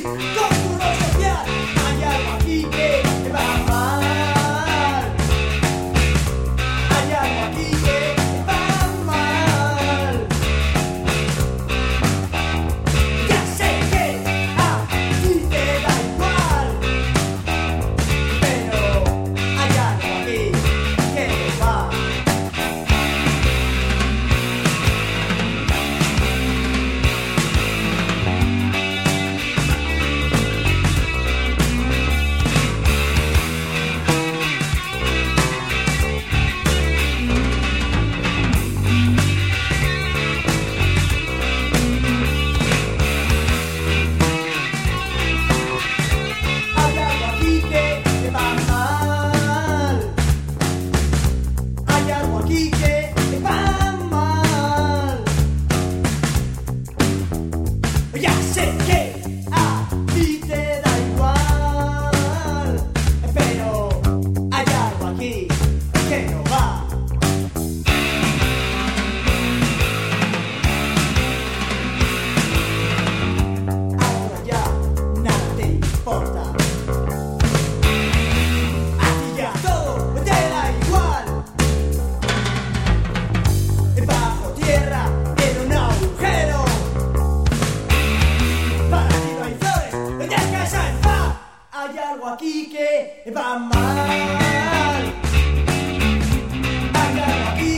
cómputo social. Hay algo aquí que va mal. Hay algo aquí que va mal. Ya sé que a ti te da igual, pero hay algo aquí que no va. Hay algo aquí que va mal. Hay algo aquí que va mal. Ya sé que a ti te da igual, pero hay algo aquí que no va. Ahora ya nada te importa. A ti ya todo te da igual. Bajo tierra, en un agujero. Para ti no hay flores, descansa en paz. Hay algo aquí que va mal. Hay algo aquí